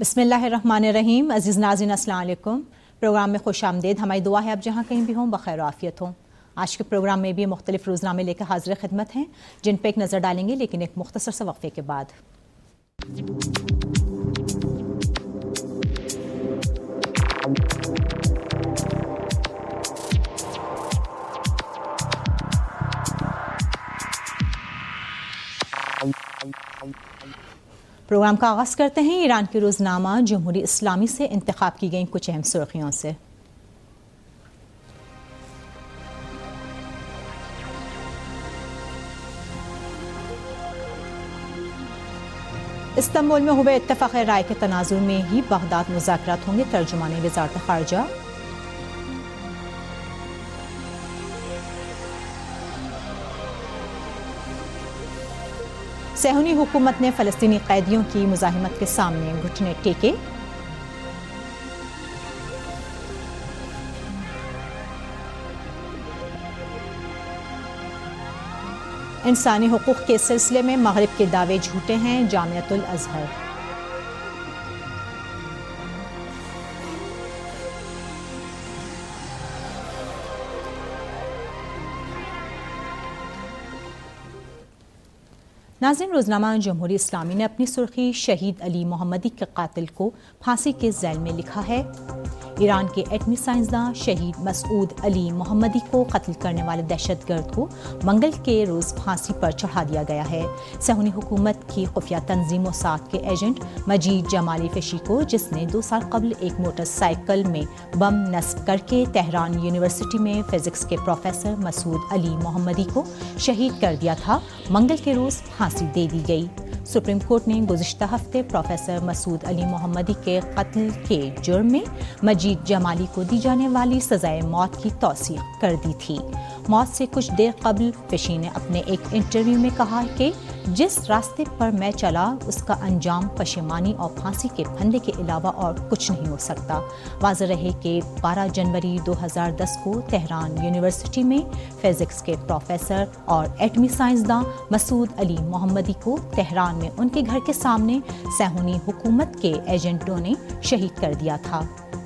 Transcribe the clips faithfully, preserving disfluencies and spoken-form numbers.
بسم اللہ الرحمن الرحیم. عزیز ناظرین السلام علیکم. پروگرام میں خوش آمدید. ہماری دعا ہے آپ جہاں کہیں بھی ہوں بخیر و عافیت ہوں. آج کے پروگرام میں بھی مختلف روزنامے لے کر حاضر خدمت ہیں جن پہ ایک نظر ڈالیں گے، لیکن ایک مختصر سے وقفے کے بعد. پروگرام کا آغاز کرتے ہیں ایران کے روزنامہ جمہوری اسلامی سے انتخاب کی گئیں کچھ اہم سرخیوں سے. استنبول میں ہوئے اتفاق رائے کے تناظر میں ہی بغداد مذاکرات ہوں گے، ترجمان وزارت خارجہ. صہیونی حکومت نے فلسطینی قیدیوں کی مزاحمت کے سامنے گھٹنے ٹیکے. انسانی حقوق کے سلسلے میں مغرب کے دعوے جھوٹے ہیں، جامعۃ الازہر. ناظرین، روزنامہ جمہوری اسلامی نے اپنی سرخی شہید علی محمدی کے قاتل کو پھانسی کے ذیل میں لکھا ہے. ایران کے ایٹمی سائنسداں شہید مسعود علی محمدی کو قتل کرنے والے دہشت گرد کو منگل کے روز پھانسی پر چڑھا دیا گیا ہے. صہیونی حکومت کی خفیہ تنظیم موساد کے ایجنٹ مجید جمالی فشی کو، جس نے دو سال قبل ایک موٹر سائیکل میں بم نصب کر کے تہران یونیورسٹی میں فزکس کے پروفیسر مسعود علی محمدی کو شہید کر دیا تھا، منگل کے روز پھانسی دے دی گئی. سپریم کورٹ نے گزشتہ ہفتے پروفیسر مسعود علی محمدی کے قتل کے جرم میں مجید جمالی کو دی جانے والی سزائے موت کی توثیق کر دی تھی. موت سے کچھ دیر قبل فشی نے اپنے ایک انٹرویو میں کہا کہ جس راستے پر میں چلا اس کا انجام پشیمانی اور پھانسی کے پھندے کے علاوہ اور کچھ نہیں ہو سکتا. واضح رہے کہ بارہ جنوری دو ہزار دس کو تہران یونیورسٹی میں فزکس کے پروفیسر اور ایٹمی سائنسداں مسعود علی محمدی کو تہران میں ان کے گھر کے سامنے صہیونی حکومت کے ایجنٹوں نے شہید کر دیا تھا.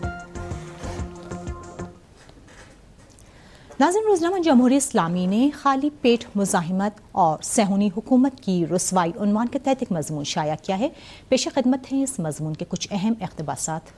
ناظرین، روزنامہ جمہوری اسلامی نے خالی پیٹ مزاحمت اور صہیونی حکومت کی رسوائی عنوان کے تحت ایک مضمون شائع کیا ہے. پیش خدمت ہیں اس مضمون کے کچھ اہم اقتباسات.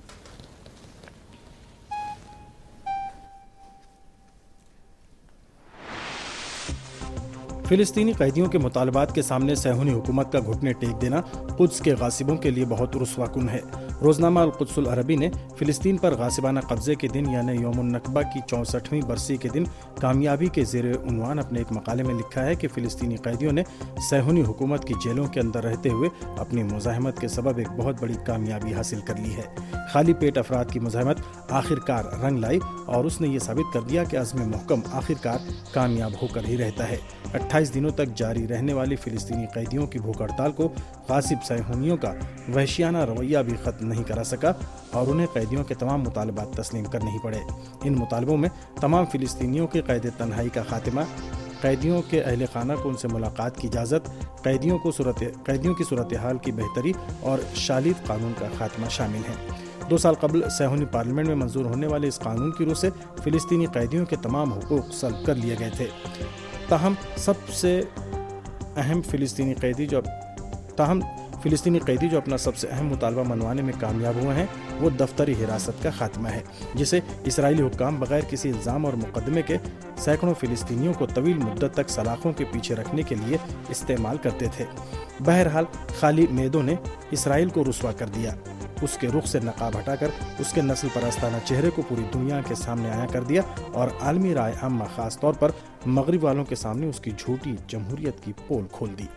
فلسطینی قیدیوں کے مطالبات کے سامنے صہیونی حکومت کا گھٹنے ٹیک دینا قدس کے غاصبوں کے لیے بہت رسوا کن ہے. روزنامہ القدس العربی نے فلسطین پر غاصبانہ قبضے کے دن یعنی یوم النکبہ کی چونسٹھویں برسی کے دن کامیابی کے زیر عنوان اپنے ایک مقالے میں لکھا ہے کہ فلسطینی قیدیوں نے صہیونی حکومت کی جیلوں کے اندر رہتے ہوئے اپنی مزاحمت کے سبب ایک بہت بڑی کامیابی حاصل کر لی ہے. خالی پیٹ افراد کی مزاحمت آخر کار رنگ لائی اور اس نے یہ ثابت کر دیا کہ عزم محکم آخر کار کامیاب ہو کر ہی رہتا ہے. اٹھائیس دنوں تک جاری رہنے والی فلسطینی قیدیوں کی بھوک ہڑتال کو غاصب صہیونیوں کا وحشیانہ رویہ بھی ختم نہیں کرا سکا اور انہیں قیدیوں کے تمام مطالبات تسلیم کرنے ہی پڑے. ان مطالبوں میں تمام فلسطینیوں کے قید تنہائی کا خاتمہ، قیدیوں کے اہل خانہ کو ان سے ملاقات کی اجازت، قیدیوں کو صورت قیدیوں کی صورتحال کی بہتری اور شالید قانون کا خاتمہ شامل ہیں. دو سال قبل صہیونی پارلیمنٹ میں منظور ہونے والے اس قانون کی روح سے فلسطینی قیدیوں کے تمام حقوق سلب کر لیے گئے تھے. تاہم سب سے اہم فلسطینی قیدی جو تاہم فلسطینی قیدی جو اپنا سب سے اہم مطالبہ منوانے میں کامیاب ہوئے ہیں وہ دفتری حراست کا خاتمہ ہے، جسے اسرائیلی حکام بغیر کسی الزام اور مقدمے کے سینکڑوں فلسطینیوں کو طویل مدت تک سلاخوں کے پیچھے رکھنے کے لیے استعمال کرتے تھے. بہرحال خالی میدوں نے اسرائیل کو رسوا کر دیا، اس کے رخ سے نقاب ہٹا کر اس کے نسل پرستانہ چہرے کو پوری دنیا کے سامنے آیا کر دیا اور عالمی رائے عامہ خاص طور پر مغرب والوں کے سامنے اس کی جھوٹی جمہوریت کی پول کھول دی.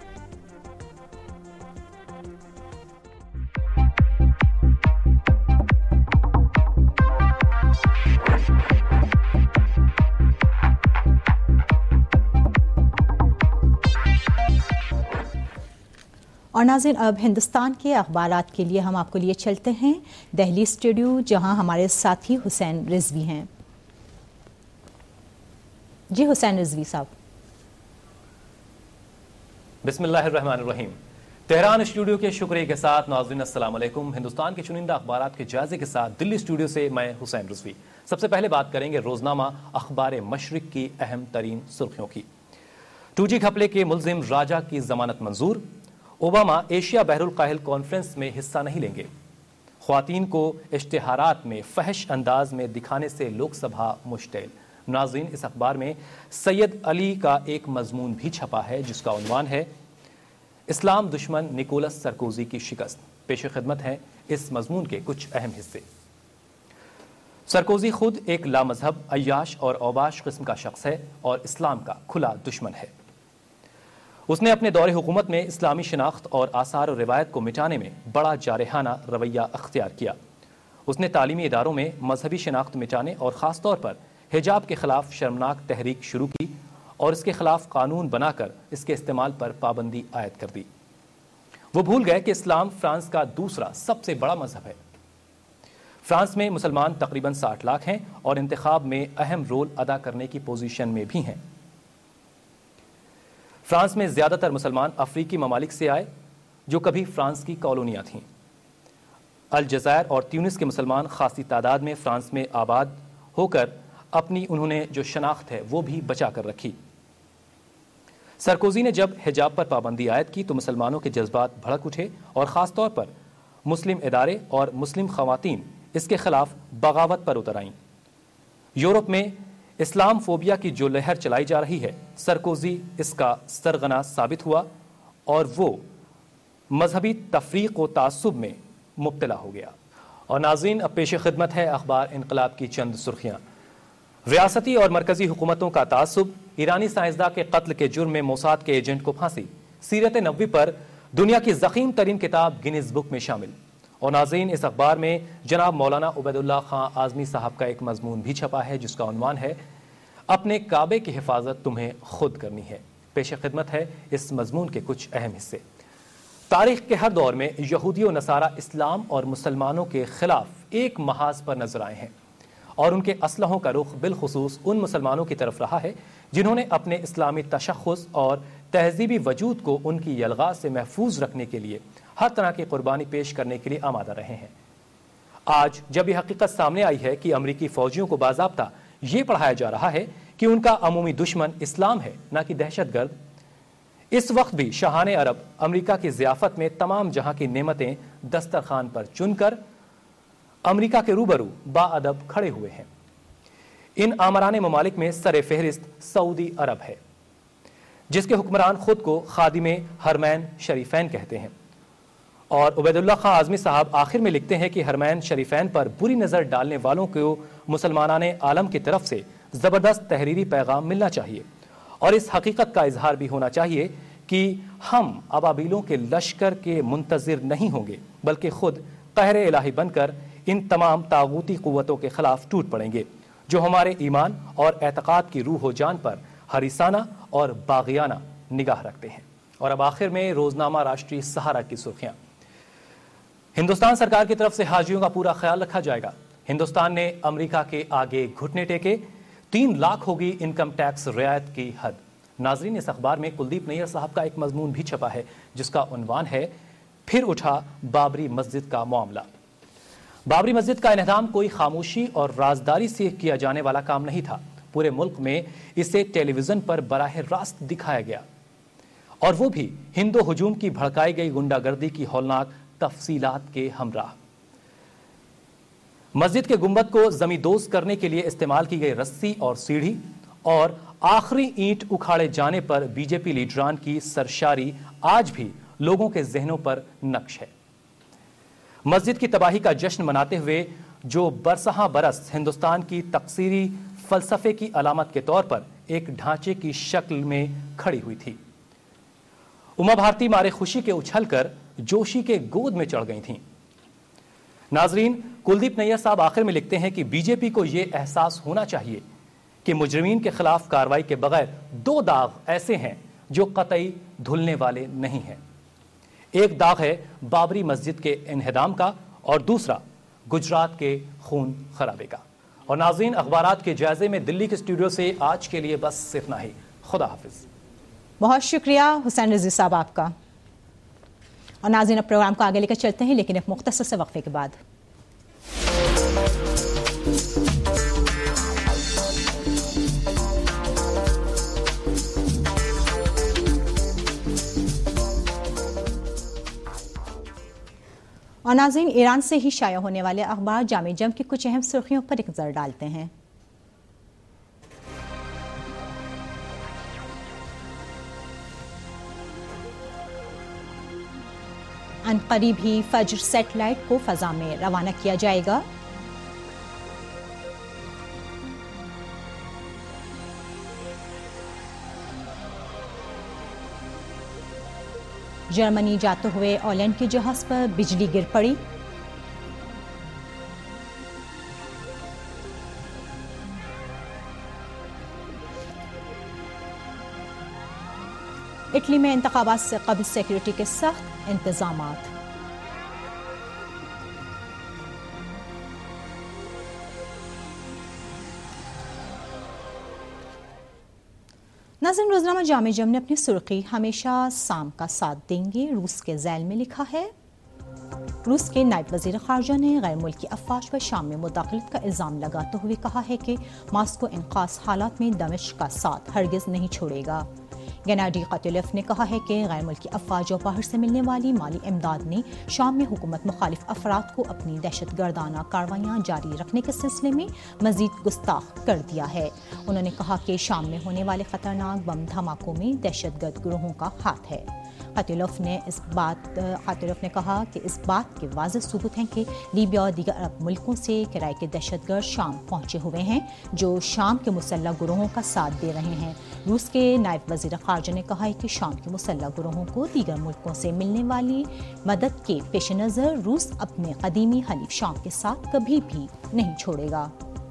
اور ناظرین، اب ہندوستان کے اخبارات کے لیے ہم آپ کو لیے چلتے ہیں دہلی اسٹوڈیو، جہاں ہمارے ساتھی حسین رضوی ہیں. جی حسین رضوی صاحب. بسم اللہ الرحمن الرحیم. تہران اسٹوڈیو کے شکریہ کے ساتھ ناظرین السلام علیکم. ہندوستان کے چنندہ اخبارات کے جائزے کے ساتھ دلی اسٹوڈیو سے میں حسین رضوی. سب سے پہلے بات کریں گے روزنامہ اخبار مشرق کی اہم ترین سرخیوں کی. ٹو جی گھپلے کے ملزم راجہ کی ضمانت منظور. اوباما ایشیا بحر الکاہل کانفرنس میں حصہ نہیں لیں گے. خواتین کو اشتہارات میں فحش انداز میں دکھانے سے لوک سبھا مشتعل. ناظرین اس اخبار میں سید علی کا ایک مضمون بھی چھپا ہے جس کا عنوان ہے اسلام دشمن نکولس سرکوزی کی شکست. پیش خدمت ہیں اس مضمون کے کچھ اہم حصے. سرکوزی خود ایک لامذہب عیاش اور اوباش قسم کا شخص ہے اور اسلام کا کھلا دشمن ہے. اس نے اپنے دور حکومت میں اسلامی شناخت اور آثار و روایت کو مٹانے میں بڑا جارحانہ رویہ اختیار کیا. اس نے تعلیمی اداروں میں مذہبی شناخت مٹانے اور خاص طور پر حجاب کے خلاف شرمناک تحریک شروع کی اور اس کے خلاف قانون بنا کر اس کے استعمال پر پابندی عائد کر دی. وہ بھول گئے کہ اسلام فرانس کا دوسرا سب سے بڑا مذہب ہے. فرانس میں مسلمان تقریباً ساٹھ لاکھ ہیں اور انتخاب میں اہم رول ادا کرنے کی پوزیشن میں بھی ہیں. فرانس میں زیادہ تر مسلمان افریقی ممالک سے آئے جو کبھی فرانس کی کالونیاں تھیں. الجزائر اور تیونس کے مسلمان خاصی تعداد میں فرانس میں آباد ہو کر اپنی انہوں نے جو شناخت ہے وہ بھی بچا کر رکھی. سرکوزی نے جب حجاب پر پابندی عائد کی تو مسلمانوں کے جذبات بھڑک اٹھے اور خاص طور پر مسلم ادارے اور مسلم خواتین اس کے خلاف بغاوت پر اتر آئیں. یورپ میں اسلام فوبیا کی جو لہر چلائی جا رہی ہے سرکوزی اس کا سرغنہ ثابت ہوا اور وہ مذہبی تفریق و تعصب میں مبتلا ہو گیا. اور ناظرین اب پیش خدمت ہے اخبار انقلاب کی چند سرخیاں. ریاستی اور مرکزی حکومتوں کا تعصب. ایرانی سائنسداں کے قتل کے جرم میں موساد کے ایجنٹ کو پھانسی. سیرت نبوی پر دنیا کی ضخیم ترین کتاب گینز بک میں شامل. اور ناظرین اس اخبار میں جناب مولانا عبید اللہ خان اعظمی صاحب کا ایک مضمون بھی چھپا ہے جس کا عنوان ہے اپنے کعبے کی حفاظت تمہیں خود کرنی ہے. پیش خدمت ہے اس مضمون کے کچھ اہم حصے. تاریخ کے ہر دور میں یہودی و نصارہ اسلام اور مسلمانوں کے خلاف ایک محاذ پر نظر آئے ہیں اور ان کے اسلحوں کا رخ بالخصوص ان مسلمانوں کی طرف رہا ہے جنہوں نے اپنے اسلامی تشخص اور تہذیبی وجود کو ان کی یلغا سے محفوظ رکھنے کے لیے ہر طرح کی قربانی پیش کرنے کے لیے آمادہ رہے ہیں. آج جب یہ حقیقت سامنے آئی ہے کہ امریکی فوجیوں کو باضابطہ یہ پڑھایا جا رہا ہے کہ ان کا عمومی دشمن اسلام ہے نہ کہ دہشت گرد، اس وقت بھی شاہان عرب امریکہ کی ضیافت میں تمام جہاں کی نعمتیں دسترخوان پر چن کر امریکہ کے روبرو با ادب کھڑے ہوئے ہیں. ان آمران ممالک میں سر فہرست سعودی عرب ہے جس کے حکمران خود کو خادم حرمین شریفین کہتے ہیں. اور عبید اللہ خان اعظمی صاحب آخر میں لکھتے ہیں کہ حرمین شریفین پر بری نظر ڈالنے والوں کو مسلمانان عالم کی طرف سے زبردست تحریری پیغام ملنا چاہیے اور اس حقیقت کا اظہار بھی ہونا چاہیے کہ ہم ابابیلوں کے لشکر کے منتظر نہیں ہوں گے بلکہ خود قہر الہی بن کر ان تمام طاغوتی قوتوں کے خلاف ٹوٹ پڑیں گے جو ہمارے ایمان اور اعتقاد کی روح و جان پر حریصانہ اور باغیانہ نگاہ رکھتے ہیں. اور اب آخر میں روزنامہ راشٹری سہارا کی سرخیاں. ہندوستان سرکار کی طرف سے حاجیوں کا پورا خیال رکھا جائے گا. ہندوستان نے امریکہ کے آگے گھٹنے ٹیکے. تین لاکھ ہوگی انکم ٹیکس رعایت کی حد. ناظرین اس اخبار میں کلدیپ نیر صاحب کا ایک مضمون بھی چھپا ہے جس کا عنوان ہے پھر اٹھا بابری مسجد کا معاملہ. بابری مسجد کا انہدام کوئی خاموشی اور رازداری سے کیا جانے والا کام نہیں تھا. پورے ملک میں اسے ٹیلی ویژن پر براہ راست دکھایا گیا اور وہ بھی ہندو ہجوم کی بھڑکائی گئی گنڈا گردی کی ہولناک تفصیلات کے ہمراہ. مسجد کے گنبد کو زمیندوز کرنے کے لیے استعمال کی گئی رسی اور سیڑھی اور آخری اینٹ اکھاڑے جانے پر بی جے پی لیڈران کی سرشاری آج بھی لوگوں کے ذہنوں پر نقش ہے. مسجد کی تباہی کا جشن مناتے ہوئے جو برسہاں برس ہندوستان کی تقصیری فلسفے کی علامت کے طور پر ایک ڈھانچے کی شکل میں کھڑی ہوئی تھی. اما بھارتی مارے خوشی کے اچھل کر جوشی کے گود میں چڑھ گئی تھیں. ناظرین کلدیپ نیر صاحب آخر میں لکھتے ہیں کہ بی جے پی کو یہ احساس ہونا چاہیے کہ مجرمین کے خلاف کارروائی کے بغیر دو داغ ایسے ہیں جو قطعی دھلنے والے نہیں ہیں. ایک داغ ہے بابری مسجد کے انہدام کا اور دوسرا گجرات کے خون خرابے کا. اور ناظرین اخبارات کے جائزے میں دلی کے اسٹوڈیو سے آج کے لیے بس اتنا ہی. خدا حافظ. بہت شکریہ حسین رضوی صاحب آپ کا. اور ناظرین اب پروگرام کو آگے لے کر چلتے ہیں لیکن ایک مختصر سے وقفے کے بعد. اور ناظرین ایران سے ہی شائع ہونے والے اخبار جامع جم کی کچھ اہم سرخیوں پر ایک نظر ڈالتے ہیں. ان قریب ہی فجر سیٹلائٹ کو فضا میں روانہ کیا جائے گا. جرمنی جاتے ہوئے آلینڈ کے جہاز پر بجلی گر پڑی. اٹلی میں انتخابات سے قبل سیکیورٹی کے سخت انتظامات. ناظرین روزنامہ جامع جم نے اپنی سرخی ہمیشہ شام کا ساتھ دیں گے روس کے ذیل میں لکھا ہے. روس کے نائب وزیر خارجہ نے غیر ملکی افواج پر شام میں مداخلت کا الزام لگاتے ہوئے کہا ہے کہ ماسکو ان خاص حالات میں دمشق کا ساتھ ہرگز نہیں چھوڑے گا. گناڈی قاتیلوف نے کہا ہے کہ غیر ملکی افواج اور باہر سے ملنے والی مالی امداد نے شام میں حکومت مخالف افراد کو اپنی دہشت گردانہ کارروائیاں جاری رکھنے کے سلسلے میں مزید گستاخ کر دیا ہے. انہوں نے کہا کہ شام میں ہونے والے خطرناک بم دھماکوں میں دہشت گرد گروہوں کا ہاتھ ہے. قاتیلوف نے اس بات قاتیلوف نے کہا کہ اس بات کے واضح ثبوت ہیں کہ لیبیا اور دیگر عرب ملکوں سے کرائے کے دہشت گرد شام پہنچے ہوئے ہیں جو شام کے مسلح گروہوں کا ساتھ دے رہے ہیں. روس کے نائب وزیر خارجہ نے کہا ہے کہ شام کے مسلح گروہوں کو دیگر ملکوں سے ملنے والی مدد کے پیش نظر روس اپنے قدیمی حلیف شام کے ساتھ کبھی بھی نہیں چھوڑے گا.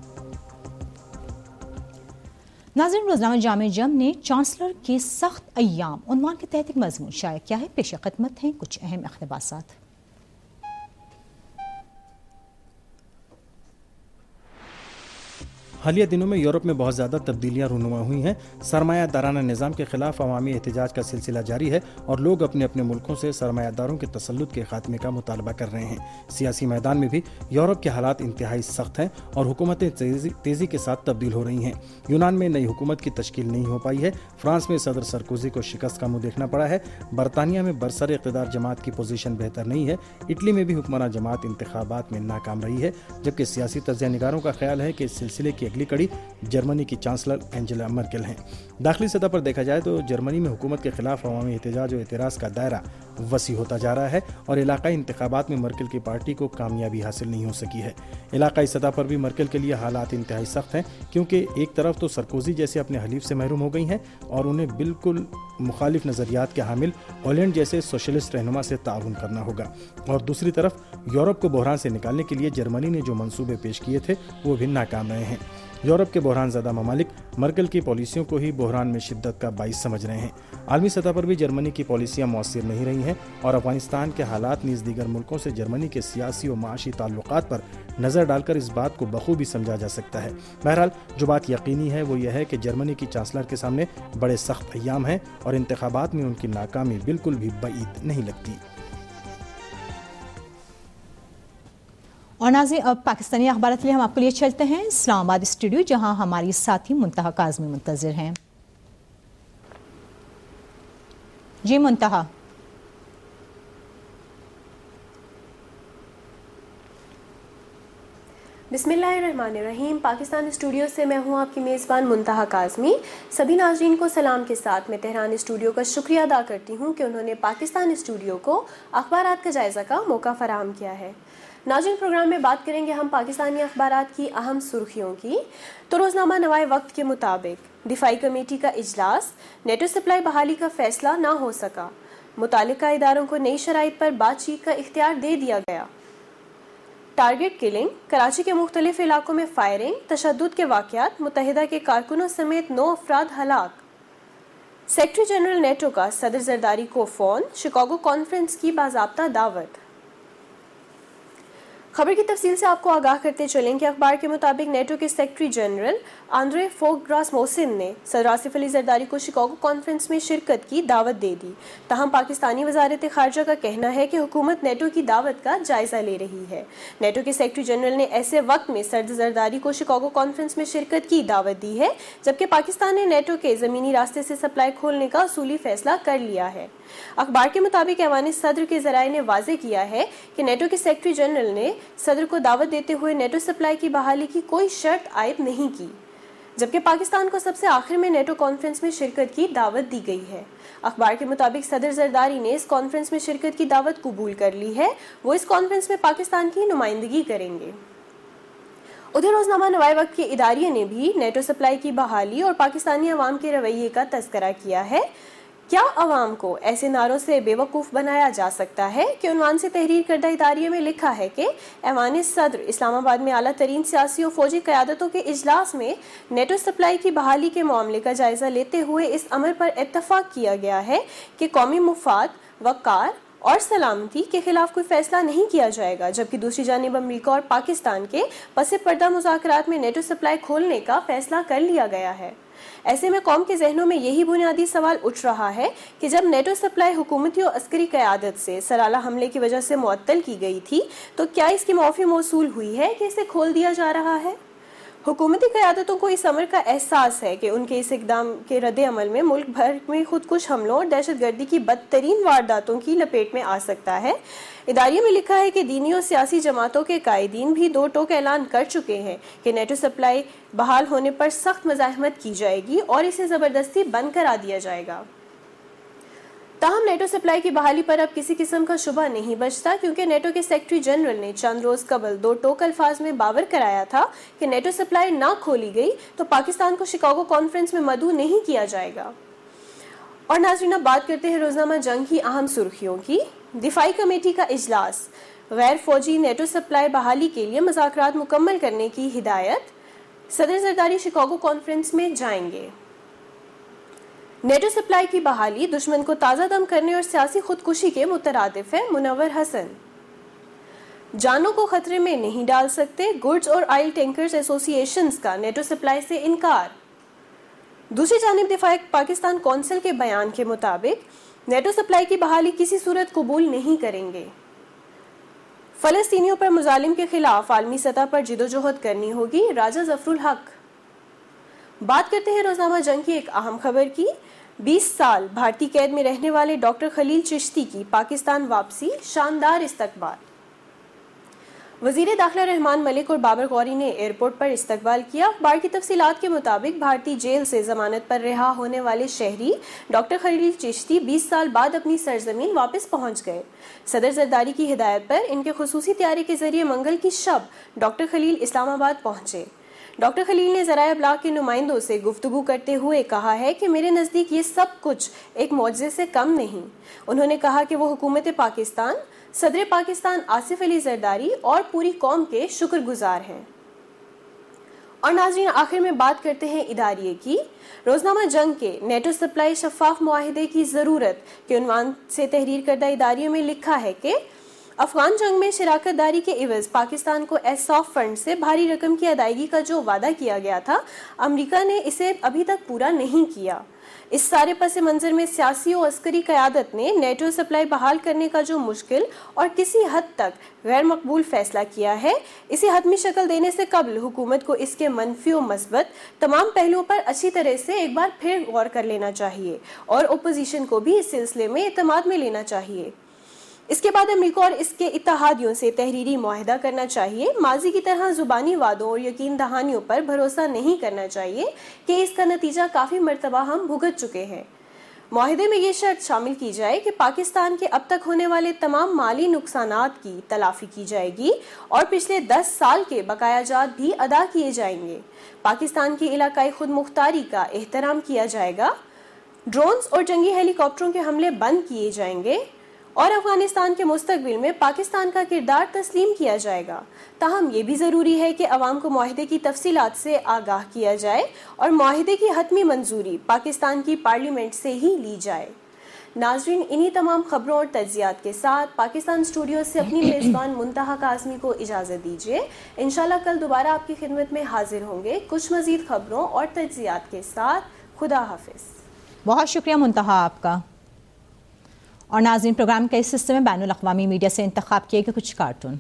ناظرین روزنامہ جامع جم نے چانسلر کے سخت ایام عنوان کے تحت ایک مضمون شائع کیا ہے. پیش خدمت ہیں کچھ اہم اقتباسات. حالیہ دنوں میں یورپ میں بہت زیادہ تبدیلیاں رونما ہوئی ہیں. سرمایہ دارانہ نظام کے خلاف عوامی احتجاج کا سلسلہ جاری ہے اور لوگ اپنے اپنے ملکوں سے سرمایہ داروں کے تسلط کے خاتمے کا مطالبہ کر رہے ہیں. سیاسی میدان میں بھی یورپ کے حالات انتہائی سخت ہیں اور حکومتیں تیزی, تیزی کے ساتھ تبدیل ہو رہی ہیں. یونان میں نئی حکومت کی تشکیل نہیں ہو پائی ہے. فرانس میں صدر سرکوزی کو شکست کا منہ دیکھنا پڑا ہے. برطانیہ میں برسر اقتدار جماعت کی پوزیشن بہتر نہیں ہے. اٹلی میں بھی حکمراں جماعت انتخابات میں ناکام رہی ہے جبکہ سیاسی تجزیہ نگاروں کا خیال ہے کہ اس سلسلے کی اگلی کڑی جرمنی کی چانسلر اینجلا مرکل ہیں. داخلی سطح پر دیکھا جائے تو جرمنی میں حکومت کے خلاف عوامی احتجاج و اعتراض کا دائرہ وسیع ہوتا جا رہا ہے اور علاقائی انتخابات میں مرکل کی پارٹی کو کامیابی حاصل نہیں ہو سکی ہے. علاقائی سطح پر بھی مرکل کے لیے حالات انتہائی سخت ہیں کیونکہ ایک طرف تو سرکوزی جیسے اپنے حلیف سے محروم ہو گئی ہیں اور انہیں بالکل مخالف نظریات کے حامل ہالینڈ جیسے سوشلسٹ رہنما سے تعاون کرنا ہوگا اور دوسری طرف یورپ کو بحران سے نکالنے کے لیے جرمنی نے جو منصوبے پیش کیے تھے وہ بھی ناکام رہے ہیں. یورپ کے بحران زدہ ممالک مرکل کی پالیسیوں کو ہی بحران میں شدت کا باعث سمجھ رہے ہیں. عالمی سطح پر بھی جرمنی کی پالیسیاں مؤثر نہیں رہی ہیں اور افغانستان کے حالات نیز دیگر ملکوں سے جرمنی کے سیاسی و معاشی تعلقات پر نظر ڈال کر اس بات کو بخوبی سمجھا جا سکتا ہے. بہرحال جو بات یقینی ہے وہ یہ ہے کہ جرمنی کی چانسلر کے سامنے بڑے سخت ایام ہیں اور انتخابات میں ان کی ناکامی بالکل بھی بعید نہیں لگتی. اور ناظرین اب پاکستانی اخبارات کے لیے ہم آپ کے لیے چلتے ہیں اسلام آباد اسٹوڈیو جہاں ہماری ساتھی منتہا کاظمی منتظر ہیں. جی منتہا. بسم اللہ الرحمن الرحیم. پاکستان اسٹوڈیو سے میں ہوں آپ کی میزبان منتہا کاظمی. سبھی ناظرین کو سلام کے ساتھ میں تہران اسٹوڈیو کا شکریہ ادا کرتی ہوں کہ انہوں نے پاکستان اسٹوڈیو کو اخبارات کا جائزہ کا موقع فراہم کیا ہے. ناظرین پروگرام میں بات کریں گے ہم پاکستانی اخبارات کی اہم سرخیوں کی. تو روزنامہ نوائے وقت کے مطابق دفاعی کمیٹی کا اجلاس، نیٹو سپلائی بحالی کا فیصلہ نہ ہو سکا، متعلقہ اداروں کو نئی شرائط پر بات چیت کا اختیار دے دیا گیا. ٹارگٹ کلنگ، کراچی کے مختلف علاقوں میں فائرنگ، تشدد کے واقعات، متحدہ کے کارکنوں سمیت نو افراد ہلاک. سیکرٹری جنرل نیٹو کا صدر زرداری کو فون، شکاگو کانفرنس کی باضابطہ دعوت. खबर की तफसील से आपको आगाह करते चलें कि अखबार के मुताबिक नेटो के secretary general Anders Fogh Rasmussen ने सदर आसिफ अली जरदारी को शिकागो कॉन्फ्रेंस में शिरकत की दावत दे दी। ताहम पाकिस्तानी वजारत खारजा का कहना है कि हुकूमत नेटो की दावत का जायजा ले रही है। नेटो के सेक्रेटरी जनरल ने ऐसे वक्त में सदर जरदारी को शिकागो कॉन्फ्रेंस में शिरकत की दावत दी है जबकि पाकिस्तान ने नेटो के जमीनी रास्ते से सप्लाई खोलने का असूली फैसला कर लिया है। अखबार के मुताबिक ऐवान सदर के जराये ने वाजे किया है कि नेटो के सेक्रेटरी जनरल ने सदर को दावत देते हुए नेटो सप्लाई की बहाली की कोई शर्त आयद नहीं की, जबकि पाकिस्तान को सबसे आखिर में नेटो कॉन्फ्रेंस में शिरकत की दावत दी गई है। अखबार के मुताबिक सदर जरदारी ने इस कॉन्फ्रेंस में शिरकत की दावत कबूल कर ली है। वो इस कॉन्फ्रेंस में पाकिस्तान की नुमाइंदगी करेंगे। उधर रोजनामा नवाए वक्त के इदारिये ने भी नेटो सप्लाई की बहाली और पाकिस्तानी अवाम के रवैये का तज़किरा किया है। क्या अवाम को ऐसे नारों से बेवकूफ़ बनाया जा सकता है कि उन्वान से तहरीर करदा इदारिये में लिखा है कि ऐवान सदर इस्लामाबाद में आला तरीन सियासी और फौजी क़यादतों के इजलास में नेटो सप्लाई की बहाली के मामले का जायज़ा लेते हुए इस अमर पर इत्तफाक किया गया है कि कौमी मुफाद, वक़ार और सलामती के खिलाफ कोई फैसला नहीं किया जाएगा, जबकि दूसरी जानिब अमरीका और पाकिस्तान के पसे पर्दा मुज़ाकरात में नेटो सप्लाई खोलने का फैसला कर लिया गया है। ऐसे में कौम के जहनों में यही बुनियादी सवाल उठ रहा है कि जब नेटो सप्लाई हुकूमती और अस्करी क़यादत से सलाला हमले की वजह से मुअत्तल की गई थी तो क्या इसकी मौफ़ी मौसूल हुई है कि इसे खोल दिया जा रहा है? हुकूमती क़यादतों को इस अमर का एहसास है कि उनके इस इक़दाम के रद्द अमल में मुल्क भर में खुदकुश हमलों और दहशतगर्दी की बदतरीन वारदातों की लपेट में आ सकता है। इदारिये में लिखा है कि दीनी और सियासी जमातों के कायदीन भी दो टोक ऐलान कर चुके हैं कि नेटो सप्लाई बहाल होने पर सख्त मज़ाहमत की जाएगी और इसे ज़बरदस्ती बंद करा दिया जाएगा। ताहम नेटो सप्लाई की बहाली पर अब किसी किस्म का शुबा नहीं बचता, क्योंकि नेटो के सेक्रेटरी जनरल ने चंद रोज कबल दो टोक अल्फाज में बावर कराया था कि नेटो सप्लाई ना खोली गई तो पाकिस्तान को शिकागो कॉन्फ्रेंस में मदऊ नहीं किया जाएगा। और नाज़रीन, बात करते हैं रोजनामा जंग की अहम सुर्खियों की। दिफाई कमेटी का इजलास, गैर फौजी नेटो सप्लाई बहाली के लिए मुज़ाकरात मुकम्मल करने की हिदायत, सदर जरदारी शिकागो कॉन्फ्रेंस में जाएंगे। नेटो सप्लाई की बहाली दुश्मन को ताज़ा दम करने और सियासी खुदकुशी के मुतरादिफ है, मुनव्वर हसन। जानों को खतरे में नहीं डाल सकते, गुड्स और ऑयल टैंकर्स एसोसिएशंस का नेटो सप्लाई से इनकार। दूसरी जानिब दिफाई पाकिस्तान कौंसिल के बयान के मुताबिक नेटो सप्लाई की बहाली किसी सूरत कबूल नहीं करेंगे। फलस्तीनियों पर मुजालिम के खिलाफ आलमी सतह पर जिदोजहद करनी होगी, राजा जफरुल हक। बात करते हैं रोजनामा जंग की एक अहम खबर की। बीस साल भारतीय कैद में रहने वाले डॉक्टर खलील चिश्ती की पाकिस्तान वापसी, शानदार इस्तकबाल। वजीर दाखिला रहमान मलिक और बाबर गौरी ने एयरपोर्ट पर इस्तकबाल किया। अखबार की तफसीलात के मुताबिक भारतीय जेल से जमानत पर रिहा होने वाले शहरी डॉक्टर खलील चिश्ती बीस साल बाद अपनी सरजमीन वापस पहुंच गए। सदर जरदारी की हिदायत पर इनके खुसूसी तैयारी के जरिए मंगल की शब डॉक्टर खलील इस्लामाबाद पहुंचे। डॉक्टर खलील ने ज़राए इब्लाग के नुमाइंदों से गुफ्तगू करते हुए कहा है कि मेरे नज़दीक ये सब कुछ एक मौजज़े से कम नहीं। उन्होंने कहा कि वो हुकूमत पाकिस्तान, सदर पाकिस्तान आसिफ अली जरदारी और पूरी कौम के शुक्रगुजार हैं। और नाज़रीन, आखिर में बात करते हैं इदारिये की। रोजनामा जंग के नेटो सप्लाई शफाफ मुआहिदे की ज़रूरत के उन्वान से तहरीर करदा इदारिये में लिखा है कि अफगान जंग में शिराकत दारी के इवज पाकिस्तान को एसॉफ फंड से भारी रकम की अदायगी का जो वादा किया गया था, अमेरिका ने इसे अभी तक पूरा नहीं किया। इस सारे पस मंजर में सियासी और अस्करी क़यादत ने नेटो सप्लाई बहाल करने का जो मुश्किल और किसी हद तक गैर मकबूल फैसला किया है, इसे हतमी शक्ल देने से कबल हुकूमत को इसके मनफी और मस्बत तमाम पहलुओं पर अच्छी तरह से एक बार फिर गौर कर लेना चाहिए और अपोजिशन को भी इस सिलसिले में इत्तेमाद में लेना चाहिए। इसके बाद अमेरिका और इसके इत्तेहादियों से तहरीरी मुआहिदा करना चाहिए। माजी की तरह जुबानी वादों और यकीन दहानियों पर भरोसा नहीं करना चाहिए कि इसका नतीजा काफ़ी मरतबा हम भुगत चुके हैं। मुआहिदे में ये शर्त शामिल की जाए कि पाकिस्तान के अब तक होने वाले तमाम माली नुकसानात की तलाफी की जाएगी और पिछले दस साल के बकायाजात भी अदा किए जाएंगे। पाकिस्तान की इलाकाई खुद मुख्तारी का एहतराम किया जाएगा। ड्रोन्स और जंगी हेलीकॉप्टरों के हमले बंद किए जाएंगे और अफगानिस्तान के मुस्तकबिल में पाकिस्तान का किरदार तस्लीम किया जाएगा। ताहम ये भी ज़रूरी है कि अवाम को मुआहिदे की तफसीलात से आगाह किया जाए और मुआहिदे की हतमी मंजूरी पाकिस्तान की पार्लियामेंट से ही ली जाए। ناظرین، انہی تمام خبروں اور تجزیات کے ساتھ پاکستان اسٹوڈیو سے اپنی میزبان منتہا کاظمی کو اجازت دیجیے. انشاءاللہ کل دوبارہ آپ کی خدمت میں حاضر ہوں گے کچھ مزید خبروں اور تجزیات کے ساتھ. خدا حافظ. بہت شکریہ منتہا آپ کا. اور ناظرین، پروگرام کے اس حصے میں بین الاقوامی میڈیا سے انتخاب کیے گئے کچھ کارٹون.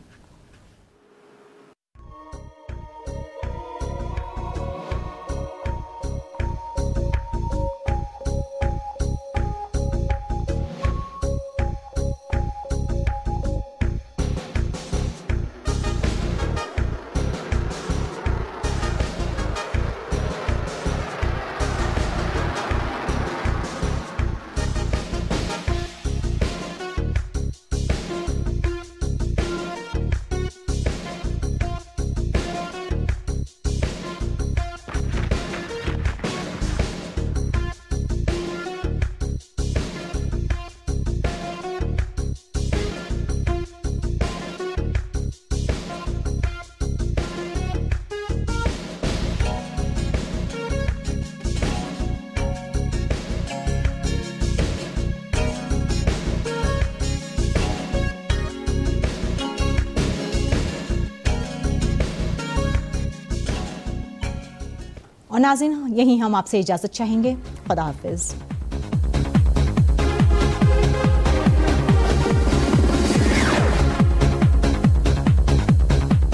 اور ناظرین، یہیں ہم آپ سے اجازت چاہیں گے. خدا حافظ.